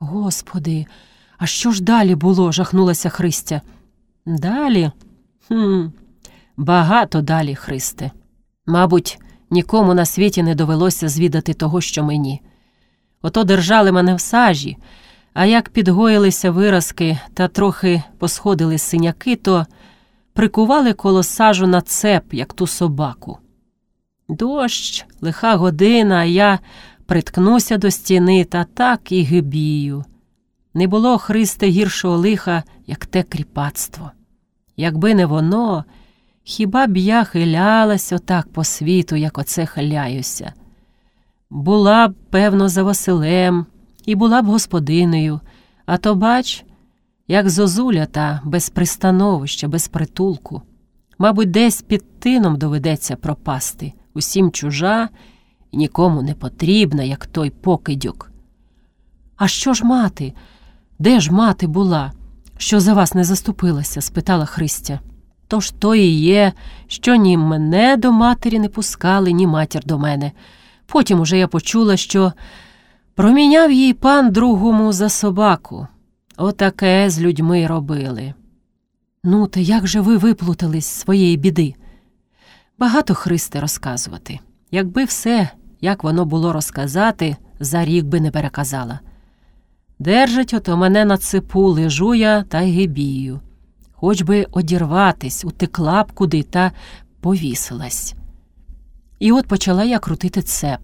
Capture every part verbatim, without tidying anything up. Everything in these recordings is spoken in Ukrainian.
Господи, а що ж далі було? Жахнулася Христя. Далі? Хм, багато далі, Христе. Мабуть, нікому на світі не довелося звідати того, що мені. Ото держали мене в сажі, а як підгоїлися виразки та трохи посходили синяки, то прикували коло сажу на цеп, як ту собаку. Дощ, лиха година, а я приткнуся до стіни та так і гибію. Не було, Христе, гіршого лиха, як те кріпацтво. Якби не воно, хіба б я хилялась отак по світу, як оце хиляюся. Була б, певно, за Василем, і була б господинею, а то, бач, як зозуля та без пристановища, без притулку. Мабуть, десь під тином доведеться пропасти, усім чужа і нікому не потрібна, як той покидьок. А що ж мати? Де ж мати була? Що за вас не заступилася? Спитала Христя. Тож то і є, що ні мене до матері не пускали, ні матір до мене. Потім уже я почула, що проміняв їй пан другому за собаку. Отаке з людьми робили. Ну, та як же ви виплутались з своєї біди? Багато, Христе, розказувати. Якби все, як воно було розказати, за рік би не переказала. Держать ото мене на цепу, лежу я та й гибію. Хоч би одірватись, утекла б куди та повісилась. І от почала я крутити цеп.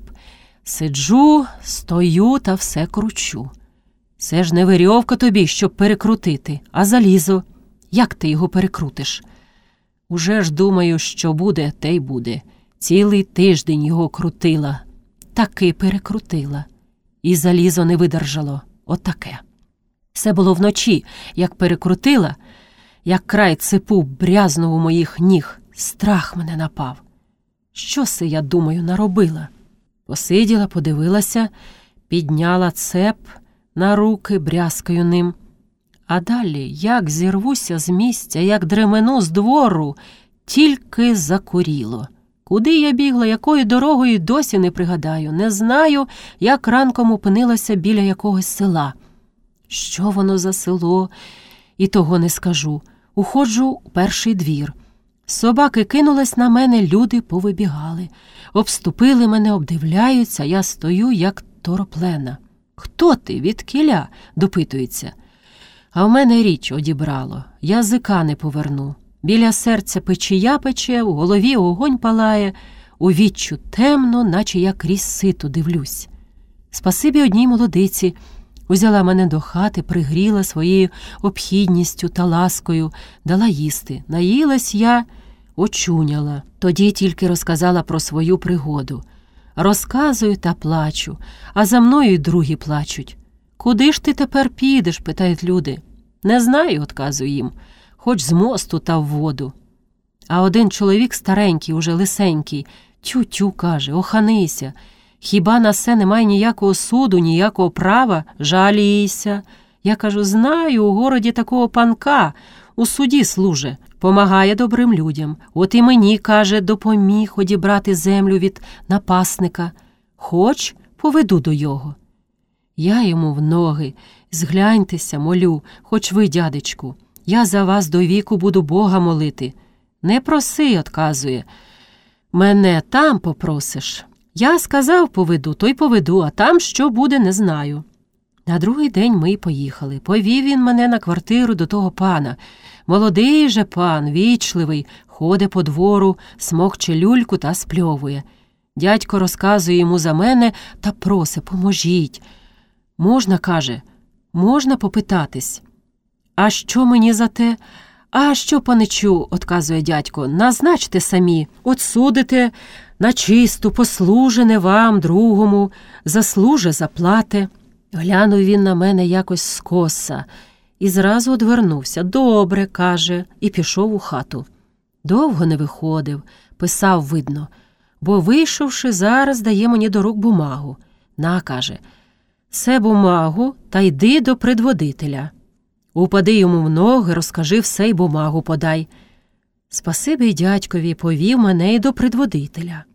Сиджу, стою та все кручу. Це ж не вирьовка тобі, щоб перекрутити, а залізо. Як ти його перекрутиш? Уже ж думаю, що буде, те й буде. Цілий тиждень його крутила. Таки перекрутила. І залізо не видержало. Отаке. Все було вночі, як перекрутила, як край цепу брязнув у моїх ніг. Страх мене напав. Що се, я думаю, наробила? Посиділа, подивилася, підняла цеп на руки, брязкаю ним. А далі, як зірвуся з місця, як дремену з двору, тільки закуріло. Куди я бігла, якою дорогою, досі не пригадаю. Не знаю, як ранком опинилася біля якогось села. Що воно за село? І того не скажу. Уходжу у перший двір. Собаки кинулись на мене, люди повибігали. Обступили мене, обдивляються, я стою, як тороплена. «Хто ти? Відкіля?» – допитується. А в мене річ одібрало. Язика не поверну. Біля серця печія пече, у голові огонь палає, у віччю темно, наче я крізь сито дивлюсь. Спасибі одній молодиці. Узяла мене до хати, пригріла своєю обхідністю та ласкою, дала їсти. Наїлась я, очуняла. Тоді тільки розказала про свою пригоду. Розказую та плачу, а за мною й другі плачуть. «Куди ж ти тепер підеш?» – питають люди. «Не знаю», – odказую їм, – «хоч з мосту та в воду». А один чоловік старенький, уже лисенький, тю-тю, каже, «Оханися, хіба на се немає ніякого суду, ніякого права? Жалійся». Я кажу, «Знаю, у городі такого панка, у суді служе, помагає добрим людям. От і мені, каже, допоміг одібрати землю від напасника. Хоч поведу до його». Я йому в ноги, згляньтеся, молю, хоч ви, дядечку, я за вас до віку буду Бога молити. «Не проси», – odказує, «мене там попросиш». Я сказав, поведу, то й поведу, а там що буде, не знаю. На другий день ми й поїхали. Повів він мене на квартиру до того пана. Молодий же пан, вічливий, ходить по двору, смокче люльку та спльовує. Дядько розказує йому за мене та просить, поможіть. Можна, каже, можна попитатись. А що мені за те? А що, паничу, odказує дядько, назначте самі, от судите на чисту, послужене вам, другому, заслуже, заплате. Глянув він на мене якось скоса і зразу одвернувся. «Добре», – каже, і пішов у хату. Довго не виходив, писав, видно, бо, вийшовши, зараз дає мені до рук бумагу. «На», – каже, «се бумагу та йди до предводителя. Упади йому в ноги, розкажи все й бумагу подай». Спасибі дядькові, повів мене й до предводителя.